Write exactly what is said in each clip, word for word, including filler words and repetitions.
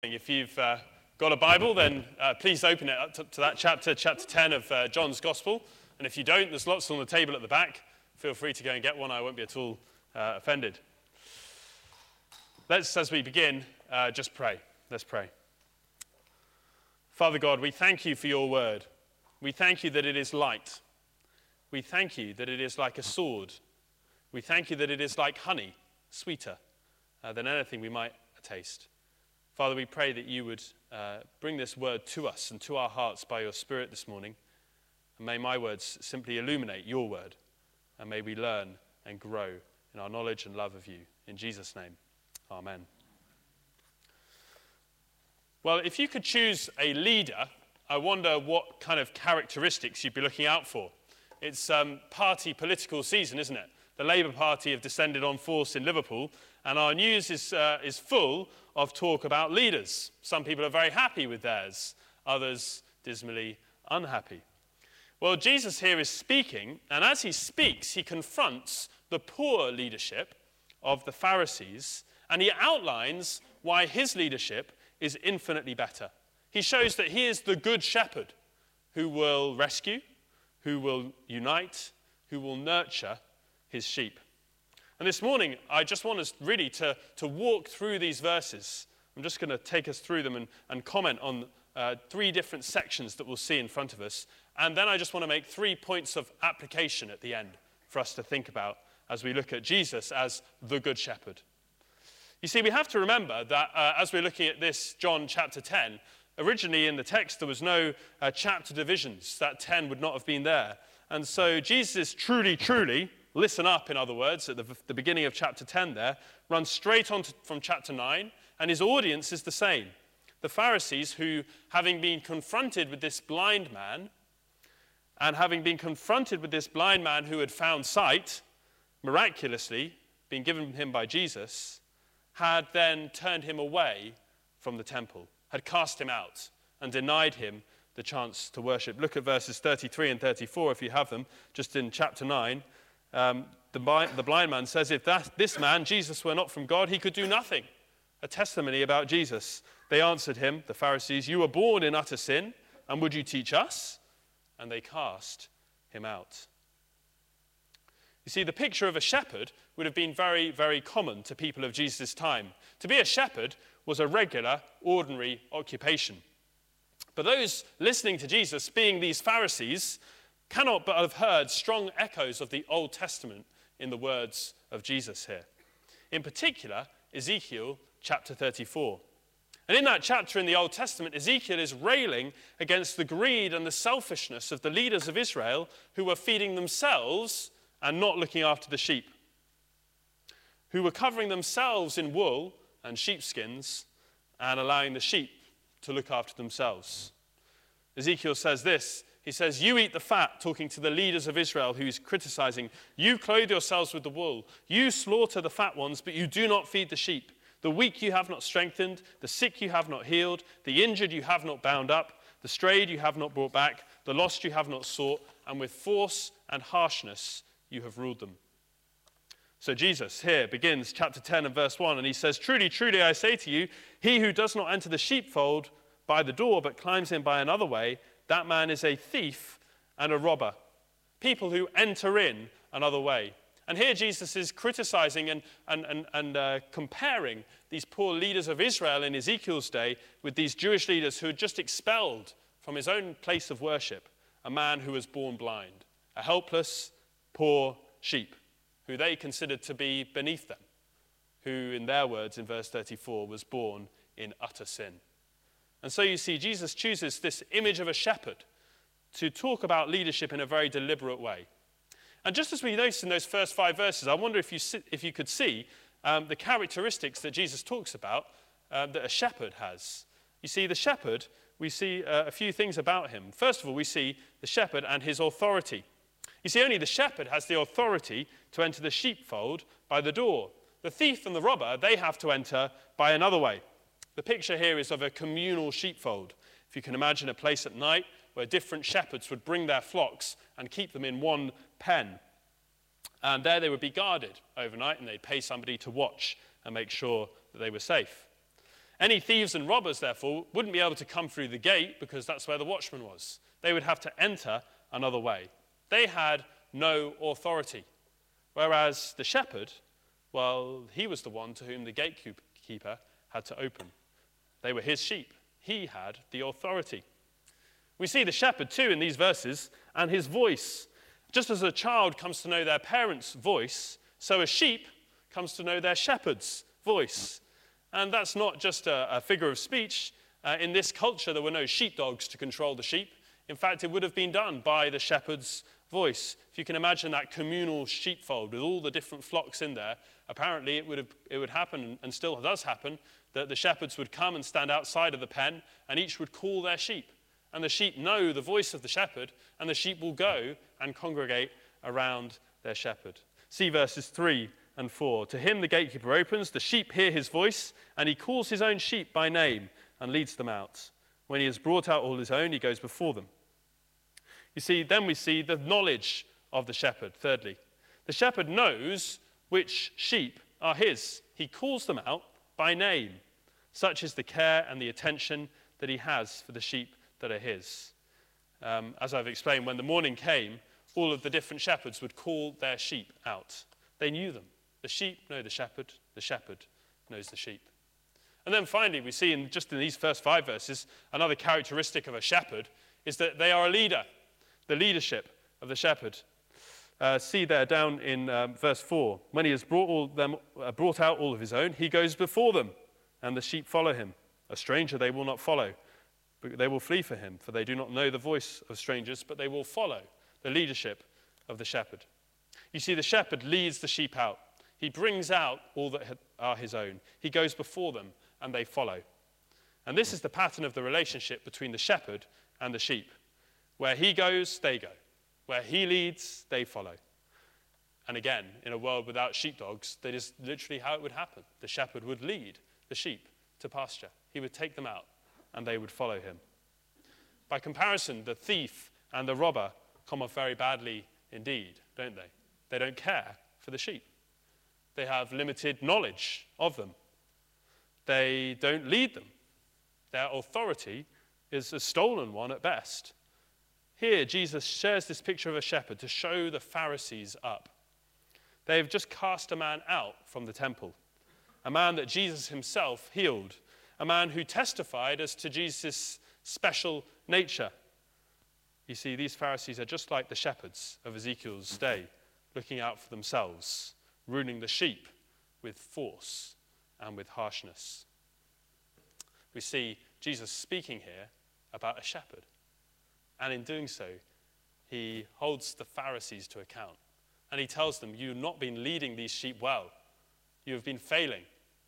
If you've uh, got a Bible, then uh, please open it up to, to that chapter, chapter ten of uh, John's Gospel. And if you don't, there's lots on the table at the back. Feel free to go and get one. I won't be at all uh, offended. Let's, as we begin, uh, just pray. Let's pray. Father God, we thank you for your word. We thank you that it is light. We thank you that it is like a sword. We thank you that it is like honey, sweeter uh, than anything we might taste. Father, we pray that you would uh, bring this word to us and to our hearts by your Spirit this morning. And may my words simply illuminate your word. And may we learn and grow in our knowledge and love of you. In Jesus' name, amen. Well, if you could choose a leader, I wonder what kind of characteristics you'd be looking out for. It's um, party political season, isn't it? The Labour Party have descended on force in Liverpool, and our news is, uh, is full of talk about leaders. Some people are very happy with theirs, others dismally unhappy. Well, Jesus here is speaking, and as he speaks, he confronts the poor leadership of the Pharisees, and he outlines why his leadership is infinitely better. He shows that he is the good shepherd who will rescue, who will unite, who will nurture his sheep. And this morning, I just want us really to, to walk through these verses. I'm just going to take us through them and, and comment on uh, three different sections that we'll see in front of us. And then I just want to make three points of application at the end for us to think about as we look at Jesus as the Good Shepherd. You see, we have to remember that uh, as we're looking at this John chapter ten, originally in the text there was no uh, chapter divisions. That ten would not have been there. And so Jesus is truly, truly... listen up, in other words, at the, the beginning of chapter ten there, runs straight on to, from chapter nine, and his audience is the same. The Pharisees who, having been confronted with this blind man, and having been confronted with this blind man who had found sight, miraculously, being given him by Jesus, had then turned him away from the temple, had cast him out, and denied him the chance to worship. Look at verses thirty-three and thirty-four, if you have them, just in chapter nine. Um, the, the blind man says, if that, this man, Jesus, were not from God, he could do nothing. A testimony about Jesus. They answered him, the Pharisees, you were born in utter sin, and would you teach us? And they cast him out. You see, the picture of a shepherd would have been very, very common to people of Jesus' time. To be a shepherd was a regular, ordinary occupation. But those listening to Jesus, being these Pharisees, cannot but have heard strong echoes of the Old Testament in the words of Jesus here. In particular, Ezekiel chapter thirty-four. And in that chapter in the Old Testament, Ezekiel is railing against the greed and the selfishness of the leaders of Israel who were feeding themselves and not looking after the sheep, who were covering themselves in wool and sheepskins and allowing the sheep to look after themselves. Ezekiel says this. He says, you eat the fat, talking to the leaders of Israel who he's criticizing. You clothe yourselves with the wool. You slaughter the fat ones, but you do not feed the sheep. The weak you have not strengthened. The sick you have not healed. The injured you have not bound up. The strayed you have not brought back. The lost you have not sought. And with force and harshness you have ruled them. So Jesus here begins chapter ten and verse one, and he says, truly, truly, I say to you, he who does not enter the sheepfold by the door, but climbs in by another way, that man is a thief and a robber. People who enter in another way. And here Jesus is criticizing and, and, and, and uh, comparing these poor leaders of Israel in Ezekiel's day with these Jewish leaders who had just expelled from his own place of worship a man who was born blind, a helpless, poor sheep, who they considered to be beneath them, who, in their words, in verse thirty-four, was born in utter sin. And so you see, Jesus chooses this image of a shepherd to talk about leadership in a very deliberate way. And just as we noticed in those first five verses, I wonder if you, see, if you could see um, the characteristics that Jesus talks about uh, that a shepherd has. You see, the shepherd, we see uh, a few things about him. First of all, we see the shepherd and his authority. You see, only the shepherd has the authority to enter the sheepfold by the door. The thief and the robber, they have to enter by another way. The picture here is of a communal sheepfold. If you can imagine a place at night where different shepherds would bring their flocks and keep them in one pen. And there they would be guarded overnight, and they'd pay somebody to watch and make sure that they were safe. Any thieves and robbers, therefore, wouldn't be able to come through the gate because that's where the watchman was. They would have to enter another way. They had no authority. Whereas the shepherd, well, he was the one to whom the gatekeeper had to open. They were his sheep. He had the authority. We see the shepherd too in these verses and his voice. Just as a child comes to know their parents' voice, so a sheep comes to know their shepherd's voice. And that's not just a, a figure of speech. Uh, in this culture, there were no sheepdogs to control the sheep. In fact, it would have been done by the shepherd's voice. If you can imagine that communal sheepfold with all the different flocks in there, apparently it would have, it would happen, and still does happen, that the shepherds would come and stand outside of the pen, and each would call their sheep. And the sheep know the voice of the shepherd, and the sheep will go and congregate around their shepherd. See verses three and four. To him the gatekeeper opens, the sheep hear his voice, and he calls his own sheep by name and leads them out. When he has brought out all his own, he goes before them. You see, then we see the knowledge of the shepherd, thirdly. The shepherd knows which sheep are his. He calls them out by name. Such is the care and the attention that he has for the sheep that are his. Um, as I've explained, when the morning came, all of the different shepherds would call their sheep out. They knew them. The sheep know the shepherd. The shepherd knows the sheep. And then finally, we see in just in these first five verses, another characteristic of a shepherd is that they are a leader. The leadership of the shepherd. Uh, see there down in um, verse four. When he has brought, all them, uh, brought out all of his own, he goes before them, and the sheep follow him. A stranger they will not follow, but they will flee for him, for they do not know the voice of strangers, but they will follow the leadership of the shepherd. You see, the shepherd leads the sheep out. He brings out all that are his own. He goes before them, and they follow. And this is the pattern of the relationship between the shepherd and the sheep. Where he goes, they go. Where he leads, they follow. And again, in a world without sheepdogs, that is literally how it would happen. The shepherd would lead the sheep to pasture. He would take them out, and they would follow him. By comparison, the thief and the robber come off very badly indeed, don't they? They don't care for the sheep. They have limited knowledge of them. They don't lead them. Their authority is a stolen one at best. Here, Jesus shares this picture of a shepherd to show the Pharisees up. They have just cast a man out from the temple, a man that Jesus himself healed, a man who testified as to Jesus' special nature. You see, these Pharisees are just like the shepherds of Ezekiel's day, looking out for themselves, ruining the sheep with force and with harshness. We see Jesus speaking here about a shepherd. And in doing so, he holds the Pharisees to account. And he tells them, you've not been leading these sheep well. You have been failing.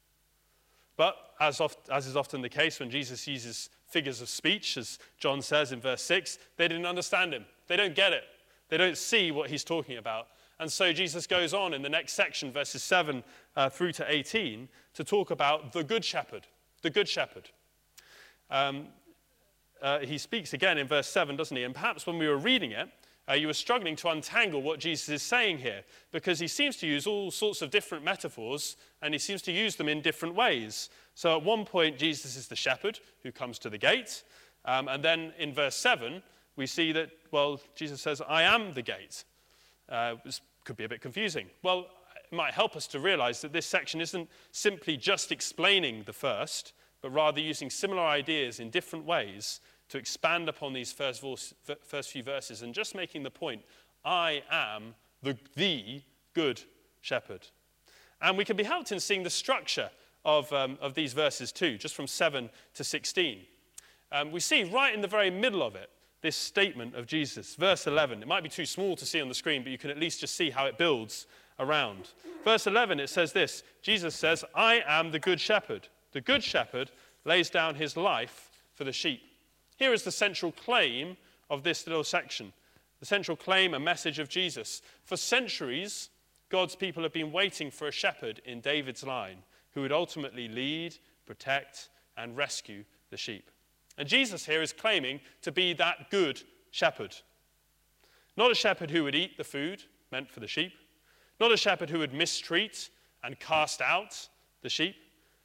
But as, oft, as is often the case when Jesus uses figures of speech, as John says in verse six, they didn't understand him. They don't get it. They don't see what he's talking about. And so Jesus goes on in the next section, verses seven uh, through to eighteen, to talk about the good shepherd. The good shepherd. Um, Uh, he speaks again in verse seven, doesn't he? And perhaps when we were reading it, uh, you were struggling to untangle what Jesus is saying here, because he seems to use all sorts of different metaphors, and he seems to use them in different ways. So at one point, Jesus is the shepherd who comes to the gate, um, and then in verse seven, we see that, well, Jesus says, I am the gate. Uh, this could be a bit confusing. Well, it might help us to realize that this section isn't simply just explaining the first, but rather using similar ideas in different ways to expand upon these first, verse, first few verses and just making the point, I am the, the good shepherd. And we can be helped in seeing the structure of, um, of these verses too, just from seven to sixteen. Um, we see right in the very middle of it, this statement of Jesus. Verse eleven, it might be too small to see on the screen, but you can at least just see how it builds around. Verse eleven, it says this, Jesus says, I am the good shepherd. The good shepherd lays down his life for the sheep. Here is the central claim of this little section. The central claim and message of Jesus. For centuries, God's people have been waiting for a shepherd in David's line who would ultimately lead, protect, and rescue the sheep. And Jesus here is claiming to be that good shepherd. Not a shepherd who would eat the food meant for the sheep. Not a shepherd who would mistreat and cast out the sheep.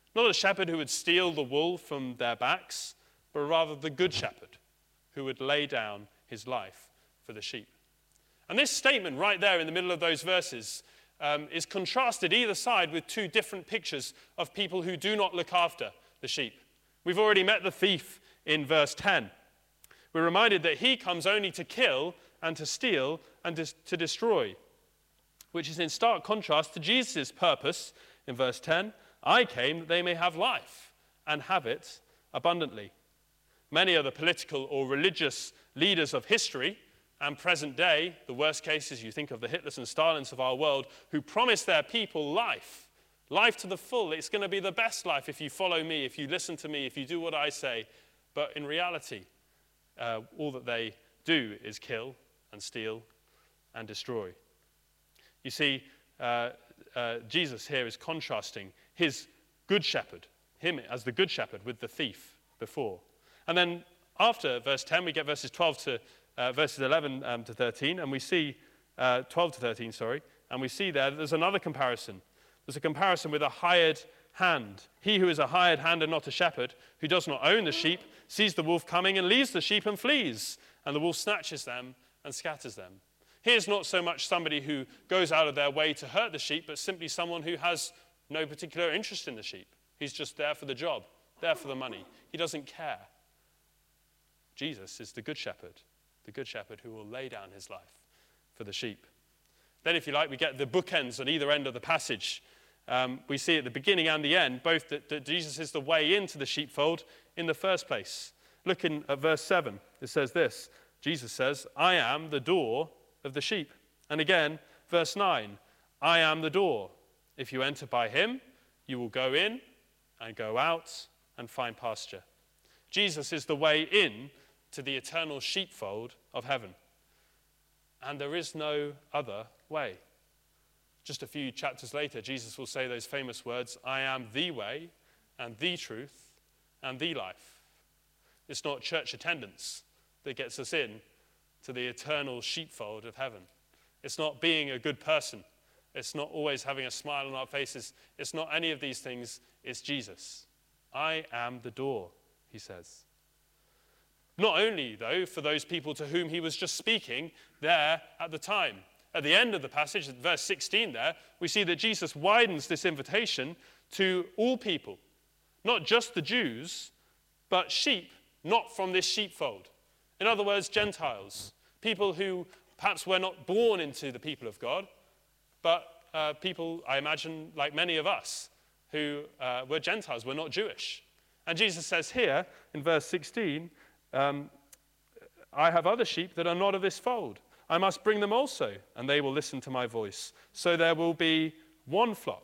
Not a shepherd who would steal the wool from their backs, but rather the good shepherd who would lay down his life for the sheep. And this statement right there in the middle of those verses um, is contrasted either side with two different pictures of people who do not look after the sheep. We've already met the thief in verse ten. We're reminded that he comes only to kill and to steal and to, to destroy, which is in stark contrast to Jesus' purpose in verse ten. I came that they may have life and have it abundantly. Many are the political or religious leaders of history and present day, the worst cases, you think of the Hitlers and Stalins of our world, who promise their people life, life to the full. It's going to be the best life if you follow me, if you listen to me, if you do what I say. But in reality, uh, all that they do is kill and steal and destroy. You see, uh, uh, Jesus here is contrasting his good shepherd, him as the good shepherd, with the thief before. And then after verse ten, we get verses twelve to uh, verses eleven um, to thirteen, and we see uh, twelve to thirteen, sorry, and we see there that there's another comparison. There's a comparison with a hired hand. He who is a hired hand and not a shepherd, who does not own the sheep, sees the wolf coming and leaves the sheep and flees, and the wolf snatches them and scatters them. Here's not so much somebody who goes out of their way to hurt the sheep, but simply someone who has no particular interest in the sheep. He's just there for the job, there for the money. He doesn't care. Jesus is the good shepherd, the good shepherd who will lay down his life for the sheep. Then, if you like, we get the bookends on either end of the passage. Um, we see at the beginning and the end, both that, that Jesus is the way into the sheepfold in the first place. Look in, at verse seven. It says this. Jesus says, I am the door of the sheep. And again, verse nine, I am the door. If you enter by him, you will go in and go out and find pasture. Jesus is the way in to the eternal sheepfold of heaven. And there is no other way. Just a few chapters later, Jesus will say those famous words, I am the way and the truth and the life. It's not church attendance that gets us in to the eternal sheepfold of heaven. It's not being a good person. It's not always having a smile on our faces. It's not any of these things. It's Jesus. I am the door, he says. Not only, though, for those people to whom he was just speaking there at the time. At the end of the passage, at verse sixteen there, we see that Jesus widens this invitation to all people, not just the Jews, but sheep not from this sheepfold. In other words, Gentiles, people who perhaps were not born into the people of God, but uh, people, I imagine, like many of us, who uh, were Gentiles, were not Jewish. And Jesus says here in verse sixteen, um, I have other sheep that are not of this fold. I must bring them also, and they will listen to my voice. So there will be one flock,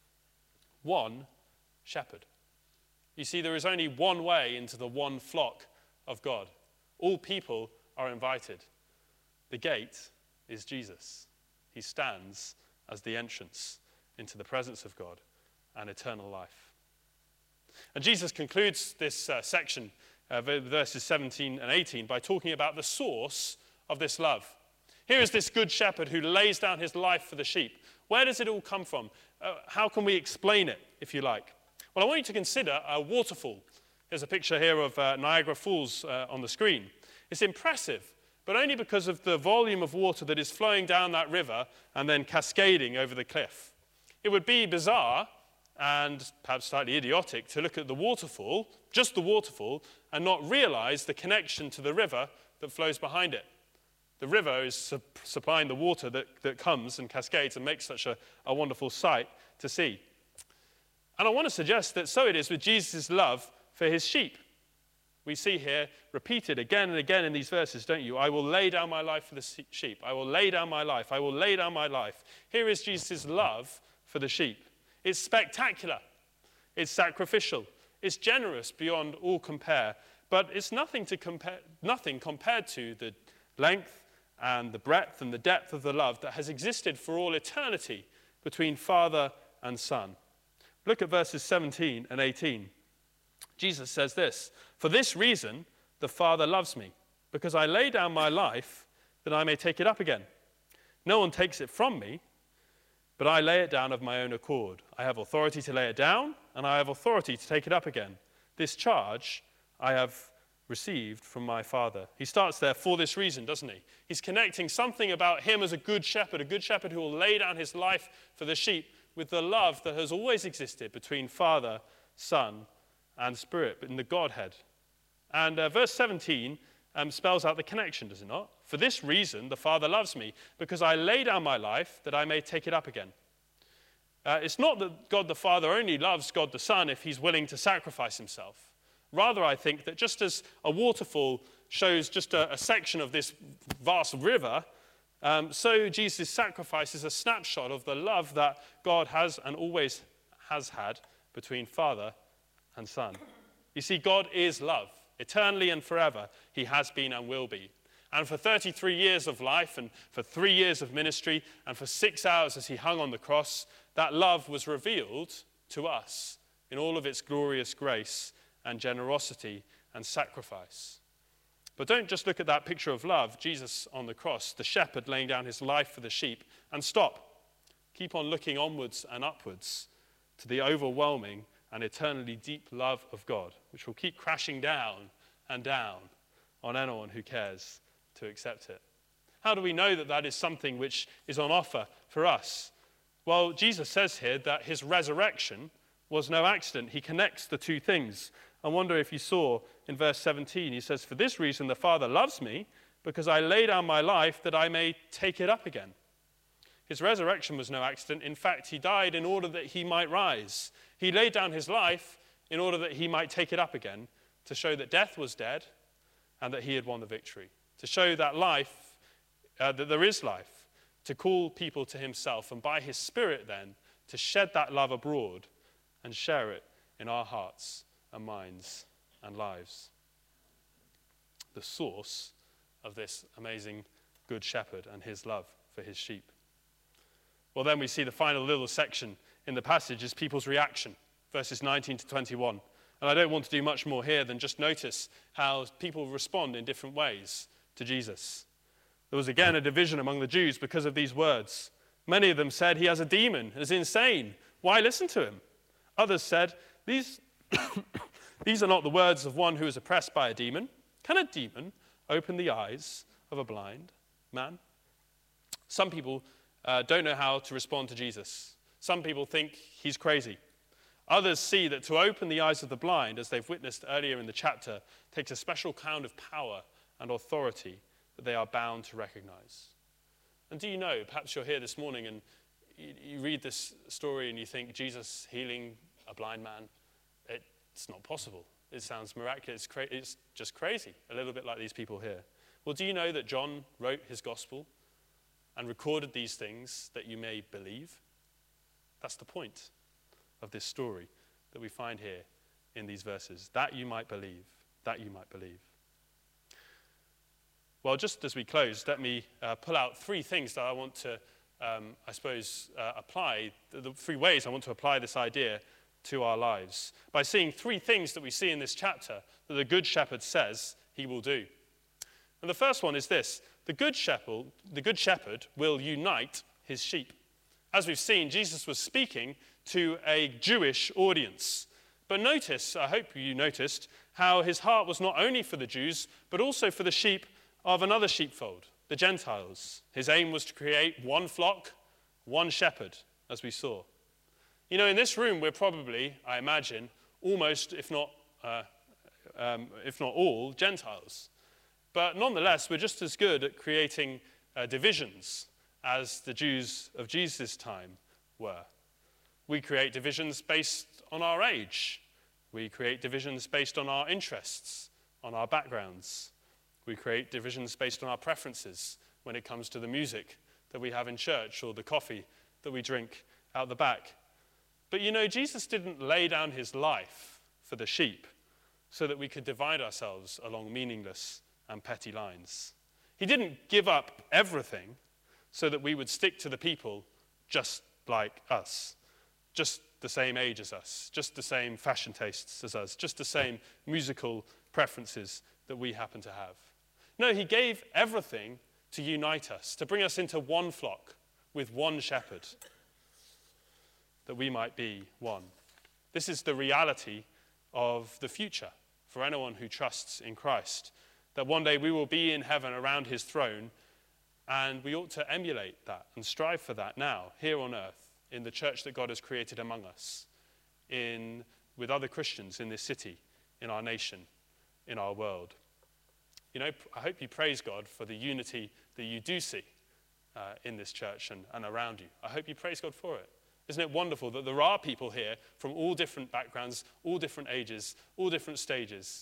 one shepherd. You see, there is only one way into the one flock of God. All people are invited. The gate is Jesus. He stands as the entrance into the presence of God and eternal life. And Jesus concludes this uh, section, uh, verses seventeen and eighteen, by talking about the source of this love. Here is this good shepherd who lays down his life for the sheep. Where does it all come from? Uh, how can we explain it, if you like? Well, I want you to consider a waterfall. There's a picture here of uh, Niagara Falls uh, on the screen. It's impressive, but only because of the volume of water that is flowing down that river and then cascading over the cliff. It would be bizarre and perhaps slightly idiotic to look at the waterfall, just the waterfall, and not realize the connection to the river that flows behind it. The river is su- supplying the water that, that comes and cascades and makes such a, a wonderful sight to see. And I want to suggest that so it is with Jesus' love for his sheep. We see here repeated again and again in these verses, don't you? I will lay down my life for the sheep. I will lay down my life. I will lay down my life. Here is Jesus' love for the sheep. It's spectacular. It's sacrificial. It's generous beyond all compare. But it's nothing to compare, nothing compared to the length and the breadth and the depth of the love that has existed for all eternity between Father and Son. Look at verses seventeen and eighteen. Jesus says this, for this reason the Father loves me, because I lay down my life that I may take it up again. No one takes it from me, but I lay it down of my own accord. I have authority to lay it down, and I have authority to take it up again. This charge I have received from my Father. He starts there for this reason, doesn't he? He's connecting something about him as a good shepherd, a good shepherd who will lay down his life for the sheep, with the love that has always existed between Father, Son, and Spirit, but in the Godhead. And uh, verse seventeen um, spells out the connection, does it not? For this reason, the Father loves me, because I lay down my life that I may take it up again. Uh, it's not that God the Father only loves God the Son if he's willing to sacrifice himself. Rather, I think that just as a waterfall shows just a, a section of this vast river, um, so Jesus' sacrifice is a snapshot of the love that God has and always has had between Father and Son. You see, God is love. Eternally and forever, he has been and will be. And for thirty-three years of life and for three years of ministry and for six hours as he hung on the cross, that love was revealed to us in all of its glorious grace and generosity and sacrifice. But don't just look at that picture of love, Jesus on the cross, the shepherd laying down his life for the sheep, and stop. Keep on looking onwards and upwards to the overwhelming and eternally deep love of God, which will keep crashing down and down on anyone who cares to accept it. How do we know that that is something which is on offer for us? Well, Jesus says here that his resurrection was no accident. He connects the two things. I wonder if you saw in verse seventeen, he says, for this reason the Father loves me, because I lay down my life that I may take it up again. His resurrection was no accident. In fact, he died in order that he might rise. He laid down his life in order that he might take it up again, to show that death was dead and that he had won the victory. To show that life, uh, that there is life, to call people to himself, and by his Spirit then, to shed that love abroad and share it in our hearts and minds and lives. The source of this amazing good shepherd and his love for his sheep. Well, then we see the final little section in the passage is people's reaction, verses nineteen to twenty-one. And I don't want to do much more here than just notice how people respond in different ways to Jesus. There was again a division among the Jews because of these words. Many of them said, he has a demon, is insane. Why listen to him? Others said, these, these are not the words of one who is oppressed by a demon. Can a demon open the eyes of a blind man? Some people uh, don't know how to respond to Jesus. Some people think he's crazy. Others see that to open the eyes of the blind, as they've witnessed earlier in the chapter, takes a special kind of power and authority that they are bound to recognize. And do you know, perhaps you're here this morning and you, you read this story and you think, Jesus healing a blind man, it, it's not possible. It sounds miraculous. It's, cra- it's just crazy, a little bit like these people here. Well, do you know that John wrote his gospel and recorded these things that you may believe? That's the point of this story that we find here in these verses. That you might believe. That you might believe. Well, just as we close, let me uh, pull out three things that I want to, um, I suppose, uh, apply, the, the three ways I want to apply this idea to our lives, by seeing three things that we see in this chapter that the Good Shepherd says he will do. And the first one is this: the Good Shepherd, the Good Shepherd will unite his sheep. As we've seen, Jesus was speaking to a Jewish audience. But notice, I hope you noticed, how his heart was not only for the Jews, but also for the sheep of another sheepfold, the Gentiles. His aim was to create one flock, one shepherd, as we saw. You know, in this room, we're probably, I imagine, almost, if not, uh, um, if not all, Gentiles. But nonetheless, we're just as good at creating uh, divisions as the Jews of Jesus' time were. We create divisions based on our age. We create divisions based on our interests, on our backgrounds. We create divisions based on our preferences when it comes to the music that we have in church or the coffee that we drink out the back. But you know, Jesus didn't lay down his life for the sheep so that we could divide ourselves along meaningless and petty lines. He didn't give up everything so that we would stick to the people just like us, just the same age as us, just the same fashion tastes as us, just the same musical preferences that we happen to have. No, he gave everything to unite us, to bring us into one flock with one shepherd. that we might be one. This is the reality of the future for anyone who trusts in Christ, that one day we will be in heaven around his throne, and we ought to emulate that and strive for that now, here on earth, in the church that God has created among us, in with other Christians in this city, in our nation, in our world. You know, I hope you praise God for the unity that you do see uh, in this church and, and around you. I hope you praise God for it. Isn't it wonderful that there are people here from all different backgrounds, all different ages, all different stages?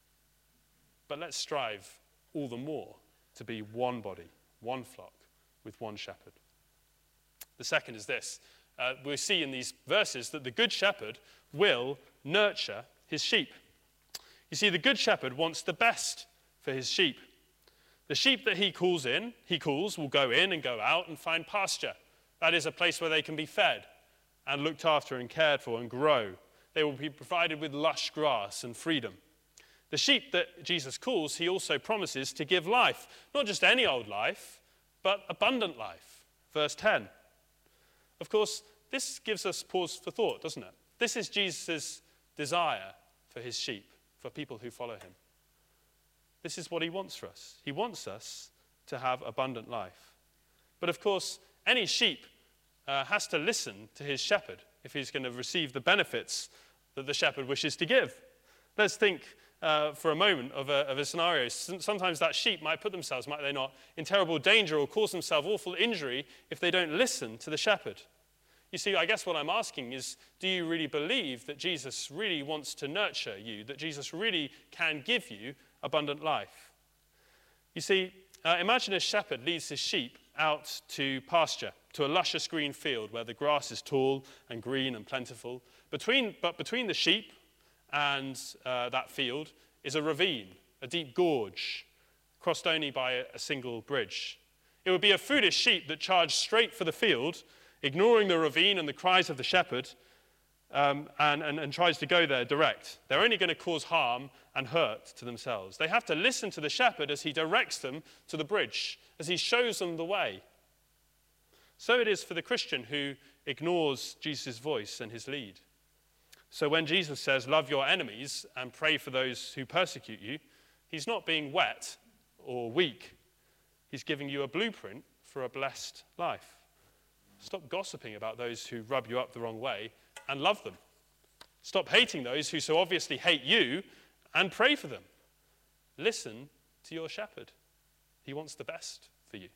But let's strive all the more to be one body, one flock, with one shepherd. The second is this. Uh, we see in these verses that the good shepherd will nurture his sheep. You see, the good shepherd wants the best for his sheep. The sheep that he calls in, he calls, will go in and go out and find pasture. That is a place where they can be fed and looked after and cared for and grow. They will be provided with lush grass and freedom. The sheep that Jesus calls, he also promises to give life. Not just any old life, but abundant life. Verse ten. Of course, this gives us pause for thought, doesn't it? This is Jesus' desire for his sheep, for people who follow him. This is what he wants for us. He wants us to have abundant life. But of course, any sheep uh, has to listen to his shepherd if he's going to receive the benefits that the shepherd wishes to give. Let's think uh, for a moment of a, of a scenario. Sometimes that sheep might put themselves, might they not, in terrible danger or cause themselves awful injury if they don't listen to the shepherd. You see, I guess what I'm asking is, do you really believe that Jesus really wants to nurture you, that Jesus really can give you abundant life? You see, uh, imagine a shepherd leads his sheep out to pasture, to a luscious green field where the grass is tall and green and plentiful. Between, but between the sheep and uh, that field is a ravine, a deep gorge, crossed only by a, a single bridge. It would be a foolish sheep that charged straight for the field, ignoring the ravine and the cries of the shepherd, um, and, and, and tries to go there direct. They're only going to cause harm and hurt to themselves. They have to listen to the shepherd as he directs them to the bridge, as he shows them the way. So it is for the Christian who ignores Jesus' voice and his lead. So when Jesus says, love your enemies and pray for those who persecute you, he's not being wet or weak. He's giving you a blueprint for a blessed life. Stop gossiping about those who rub you up the wrong way and love them. Stop hating those who so obviously hate you and pray for them. Listen to your shepherd. He wants the best for you.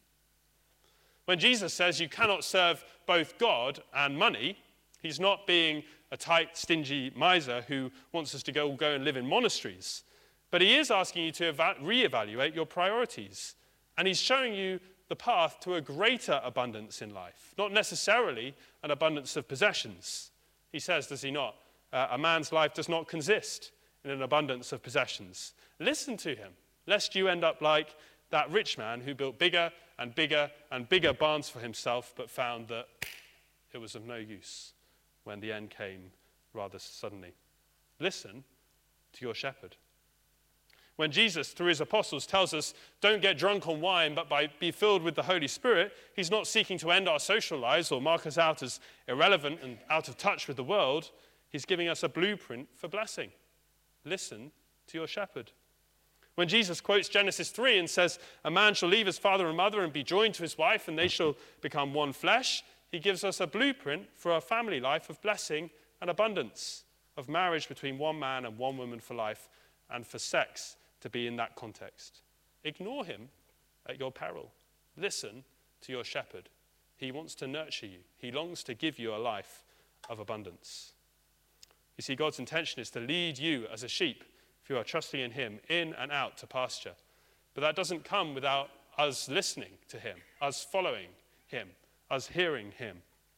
When Jesus says you cannot serve both God and money, he's not being a tight, stingy miser who wants us to go, go and live in monasteries. But he is asking you to eva- reevaluate your priorities. And he's showing you the path to a greater abundance in life, not necessarily an abundance of possessions. He says, does he not? Uh, a man's life does not consist in an abundance of possessions. Listen to him, lest you end up like that rich man who built bigger and bigger and bigger barns for himself, but found that it was of no use when the end came rather suddenly. Listen to your shepherd. When Jesus, through his apostles, tells us, don't get drunk on wine, but by, be filled with the Holy Spirit, he's not seeking to end our social lives or mark us out as irrelevant and out of touch with the world. He's giving us a blueprint for blessing. Listen to your shepherd. When Jesus quotes Genesis three and says, a man shall leave his father and mother and be joined to his wife, and they shall become one flesh, he gives us a blueprint for a family life of blessing and abundance, of marriage between one man and one woman for life, and for sex to be in that context. Ignore him at your peril. Listen to your shepherd. He wants to nurture you. He longs to give you a life of abundance. You see, God's intention is to lead you as a sheep, if you are trusting in him, in and out to pasture. But that doesn't come without us listening to him, us following him, us hearing him.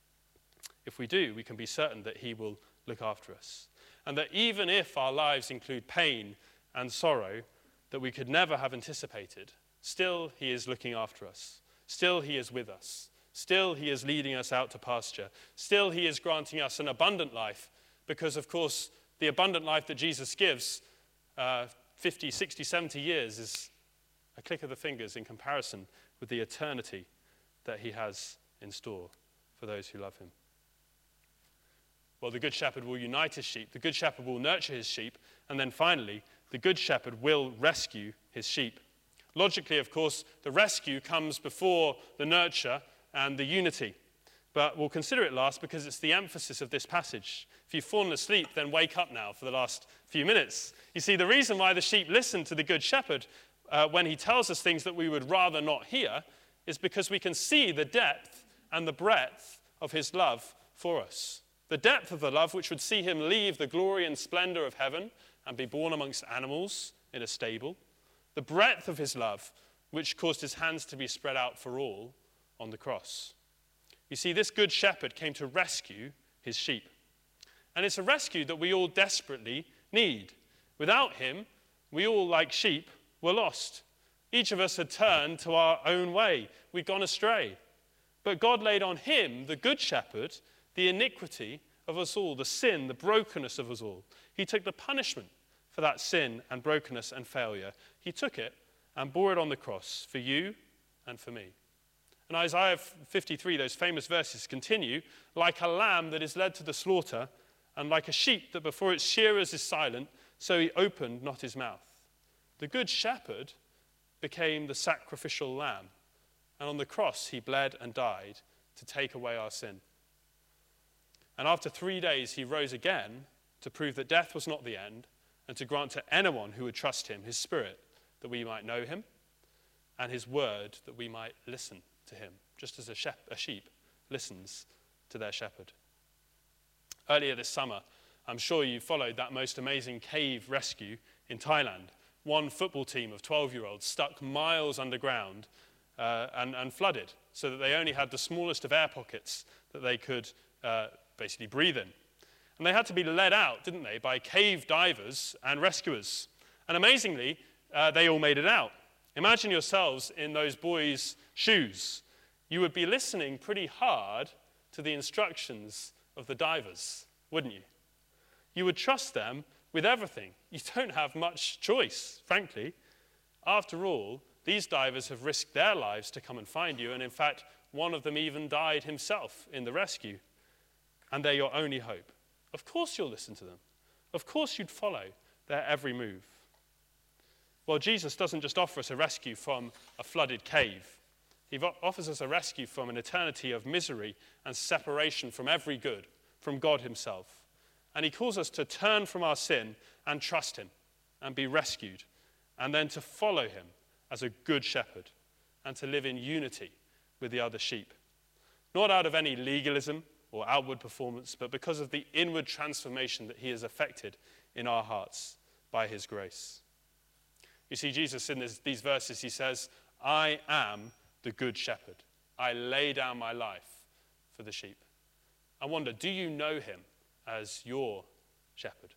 If we do, we can be certain that he will look after us. And that even if our lives include pain and sorrow that we could never have anticipated, still he is looking after us. Still he is with us. Still he is leading us out to pasture. Still he is granting us an abundant life, because of course the abundant life that Jesus gives, uh, fifty, sixty, seventy years, is a click of the fingers in comparison with the eternity that he has in store for those who love him. Well, the good shepherd will unite his sheep, the good shepherd will nurture his sheep, and then finally, the good shepherd will rescue his sheep. Logically, of course, the rescue comes before the nurture and the unity. But we'll consider it last because it's the emphasis of this passage. If you've fallen asleep, then wake up now for the last few minutes. You see, the reason why the sheep listen to the good shepherd uh, when he tells us things that we would rather not hear is because we can see the depth and the breadth of his love for us. The depth of the love which would see him leave the glory and splendor of heaven and be born amongst animals in a stable. The breadth of his love which caused his hands to be spread out for all on the cross. You see, this good shepherd came to rescue his sheep. And it's a rescue that we all desperately need. Without him, we all, like sheep, were lost. Each of us had turned to our own way. We'd gone astray. But God laid on him, the good shepherd, the iniquity of us all, the sin, the brokenness of us all. He took the punishment for that sin and brokenness and failure. He took it and bore it on the cross for you and for me. And Isaiah fifty-three, those famous verses continue, like a lamb that is led to the slaughter, and like a sheep that before its shearers is silent, so he opened not his mouth. The good shepherd became the sacrificial lamb, and on the cross he bled and died to take away our sin. And after three days he rose again to prove that death was not the end, and to grant to anyone who would trust him his spirit, that we might know him, and his word, that we might listen to him, just as a, shep- a sheep listens to their shepherd. Earlier this summer, I'm sure you followed that most amazing cave rescue in Thailand. One football team of twelve-year-olds stuck miles underground uh, and, and flooded, so that they only had the smallest of air pockets that they could uh, basically breathe in. And they had to be led out, didn't they, by cave divers and rescuers. And amazingly, uh, they all made it out. Imagine yourselves in those boys' shoes. You would be listening pretty hard to the instructions of the divers, wouldn't you? You would trust them with everything. You don't have much choice, frankly. After all, these divers have risked their lives to come and find you, and in fact, one of them even died himself in the rescue. And they're your only hope. Of course you'll listen to them. Of course you'd follow their every move. Well, Jesus doesn't just offer us a rescue from a flooded cave. He offers us a rescue from an eternity of misery and separation from every good, from God himself. And he calls us to turn from our sin and trust him and be rescued, and then to follow him as a good shepherd and to live in unity with the other sheep. Not out of any legalism or outward performance, but because of the inward transformation that he has effected in our hearts by his grace. You see, Jesus in this, these verses, he says, I am the good shepherd. I lay down my life for the sheep. I wonder, do you know him as your shepherd?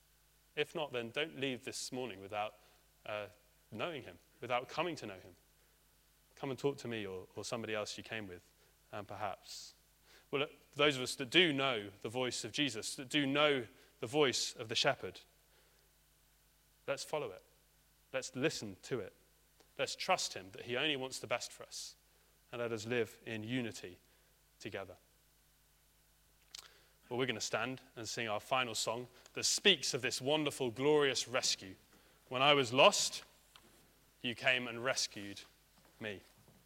If not, then don't leave this morning without uh, knowing him, without coming to know him. Come and talk to me or, or somebody else you came with, um, perhaps. Well, those of us that do know the voice of Jesus, that do know the voice of the shepherd, let's follow it. Let's listen to it. Let's trust him that he only wants the best for us. And let us live in unity together. Well, we're going to stand and sing our final song that speaks of this wonderful, glorious rescue. When I was lost, you came and rescued me.